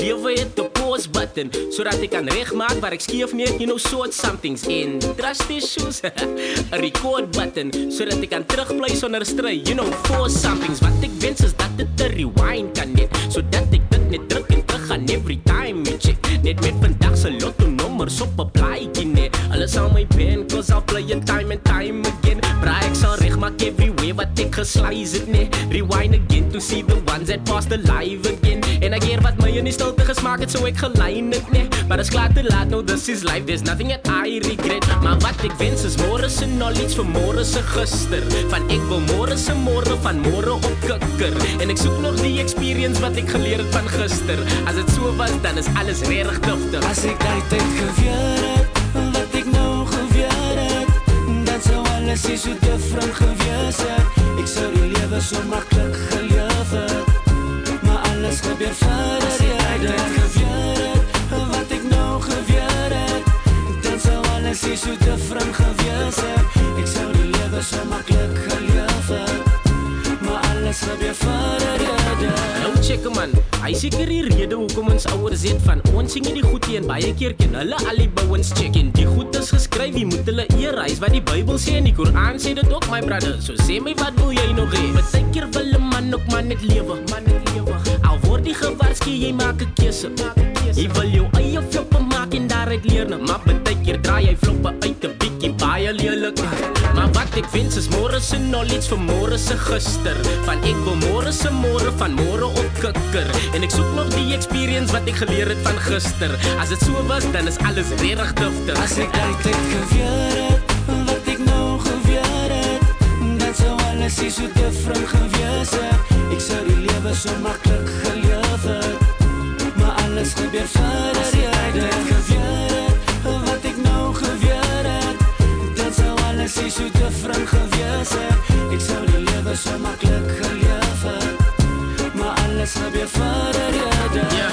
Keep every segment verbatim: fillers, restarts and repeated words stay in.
lewe het 'n pause button, sodat ek kan regmaak waar ek skeef neer, you know, sort somethings in trust issues. 'n record button, sodat ek kan terugbly sonder stry, you know, for somethings. Wat ek wens is dat dit 'n rewind kan net, sodat ek dit net druk en terug gaan every time me check. Net met vandag se lotto nommers op 'n plaatjie net. Alles sal my ben, cause I'll play it time and time again. Braai ek sal regmaak everywhere wat ek geslice het net. Rewind again to see the ones that passed alive again. En ek keer wat my in die stilte gesmaak het, so ek gelyn het net. Maar is klaar te laat, no this is life, there's nothing that I regret. Maar wat ek wens is môre se knowledge vir môre se gister. Van ek wil môre se môre van môre op kikker. En ek soek nog die experience wat ek geleer het van gister. As dit so was, dan is alles regtig duftig. As ek daai tyd geweer het, wat ek nou geweer het, dan sou alles hier so different gewees het. Ek sou die lewe so maklik geleef het, maar alles gebeur verder. As ek daai tyd geweer het, wat ek nou geweer het, dan sou alles hier so different gewees het. Ek sou die lewe so maklik geleef het, maar alles gebeur verder. Nou check man, hy seker die rede hoekom ons ouers het van ons sing die goed en baie keer ken hulle al die bouens check en die goed is geskryf, wie moet hulle eer, hy is wat die Bybel sê en die Koran sê dit ook my brother, so sê my wat wil jy nog hê, baie keer wil 'n man ook man net lewe, man net lewe, al word die gewaarsku jy maak 'n keuse, jy wil jou eie floppe maak en daaruit leer, maar baie keer draai jy floppe uit 'n bietjie baie lelik, maar wat ek wens is môre se knowledge vir môre se gister, van ek wil môre se môre van môre op kikker. En ek soek nog die experience wat ek geleer het van gister. As dit so was, dan is alles regtig duftig. As ek daai tyd geweer het, wat ek nou geweer het, dan sou alles hier so different gewees het. Ek sou die lewe so maklik geleef het, maar alles gebeur verder. As ek daai tyd geweer het, wat ek nou geweer het, dan sou alles hier so different gewees het. Ek sou die lewe so maklik geleef het, maar alles gebeur verder. Ja,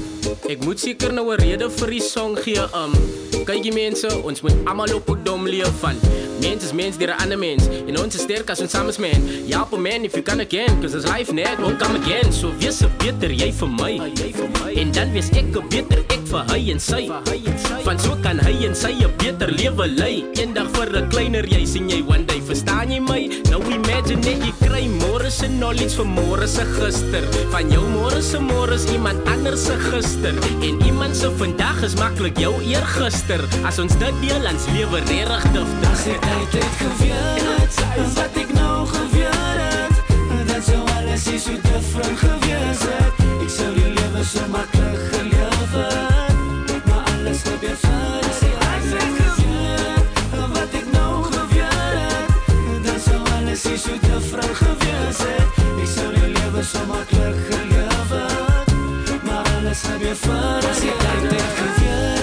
ek moet seker nou 'n rede vir die song gee. Um, kykie mense, ons moet almal op 'n dom leef van. Mens is mens deur 'n ander mens, en ons is sterk as ons saam is man. Ja, op man if you can again, cause it's life net won't come again. So wees 'n beter jy vir my, en dan wees ek 'n beter ek vir hy en sy. Van so kan hy en sy 'n beter lewe lei. Eendag vir 'n kleiner jy sien jy one day, verstaan jy my? Nou imagine net jy kry môre se knowledge vir môre se gister. Van jou môre se môre is iemand anders se gister, en iemand se vandag is maklik jou eergister. As ons dit deel, dan lewe regtig duftig. As ek daai tyd geweer het, wat ek nou geweer het, dan sou alles hier so different gewees het. Ek sou die lewe so maklik geleef het, maar alles gebeur verder. As ek daai tyd geweer het, wat ek nou geweer het, dan sou alles hier so different gewees het. Ek sou die lewe so maklik geleef het, maar alles gebeur verder. As ek daai tyd geweer